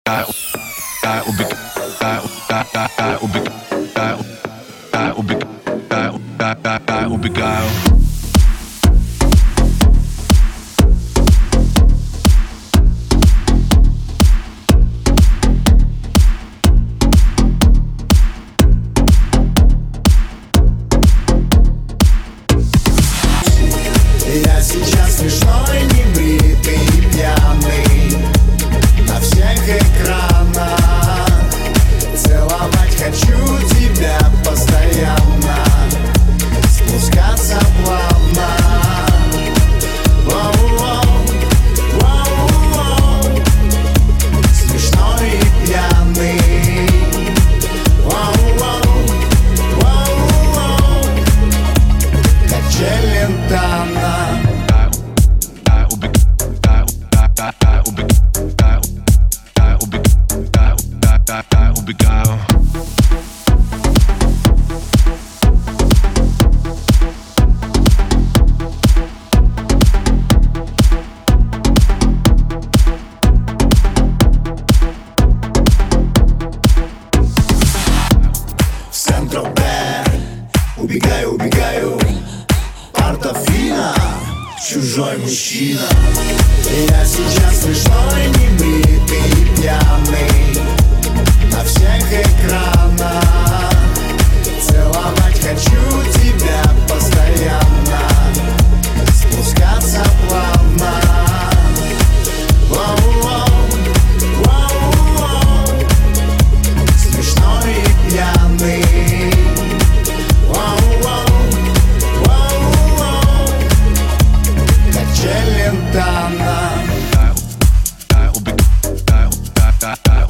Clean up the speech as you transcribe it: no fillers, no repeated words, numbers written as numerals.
Убегаю. Я сейчас смешной, небритый и пьяный на всех экранах. Целовать хочу тебя постоянно, спускаться плавно. Воу-воу, воу-воу. Смешной и пьяный. Воу-воу, воу-воу. Как Челентано. Убегаю. В Сент-Тропе убегаю, убегаю. Портофино, чужой мужчина. Я сейчас смешной, небритый и пьяный на всех экранах. Целовать хочу тебя постоянно, спускаться плавно. Воу-воу, воу-воу. Смешной и пьяный. Воу-воу, воу-воу. Как Челентано.